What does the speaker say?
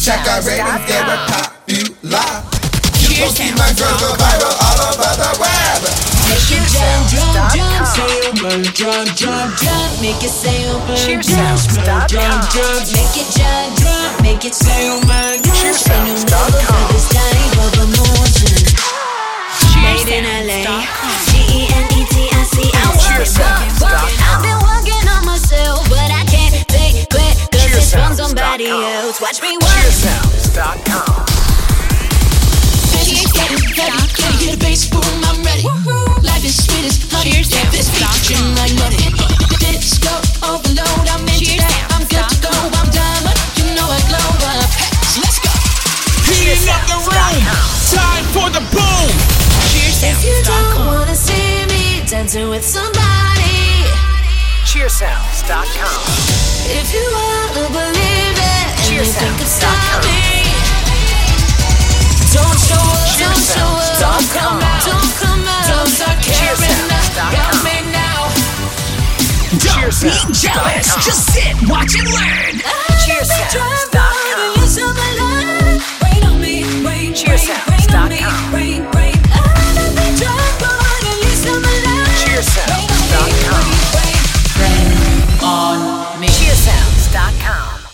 Shaka ratings, they were popular. You gon' see my girls go viral all over the web. Make it jump, jump, jump, say oh my, jump, jump, jump. Make it say oh my, jump, jump, jump. Make it jump, jump, make it say oh my, jump. Say no more for this type of emotion. Made in LA, GENETIC. I've been working on myself, but I can't think quick, cause it's from somebody else. Watch me work. Cheersounds.com. Gotta get a bass, boom, I'm ready. Life is sweet as honey. Get this beat like money. Disco overload, I'm into that. I'm good to go, I'm done. You know I glow up. So let's go. Heating up the room. Time for the boom. If you don't wanna see me dancing with somebody, Cheersounds.com. if you wanna believe it and you think it's stop me, don't show up, don't show up, don't come out, don't come out, don't start caring now, got me now. Don't be jealous. Just sit, watch and learn. Cheersounds.com. Wait on me, wait on me, Cheersounds.com. wait.